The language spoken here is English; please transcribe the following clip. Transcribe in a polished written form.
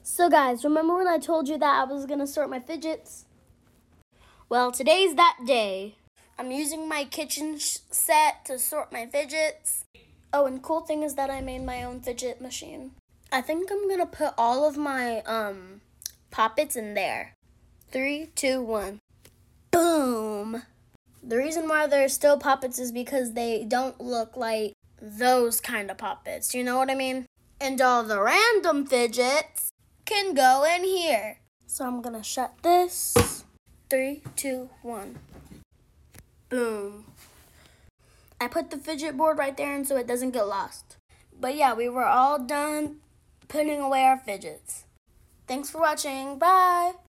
So guys, remember when I told you that I was going to sort my fidgets? Well, today's that day. I'm using my kitchen set to sort my fidgets. Oh, and cool thing is that I made my own fidget machine. I think I'm going to put all of my poppets in there. 3, 2, 1. Boom! The reason why they're still poppets is because they don't look like those kind of poppets. You know what I mean? And all the random fidgets can go in here. So I'm going to shut this. 3, 2, 1. Boom. I put the fidget board right there and so it doesn't get lost. But yeah, we were all done putting away our fidgets. Thanks for watching. Bye.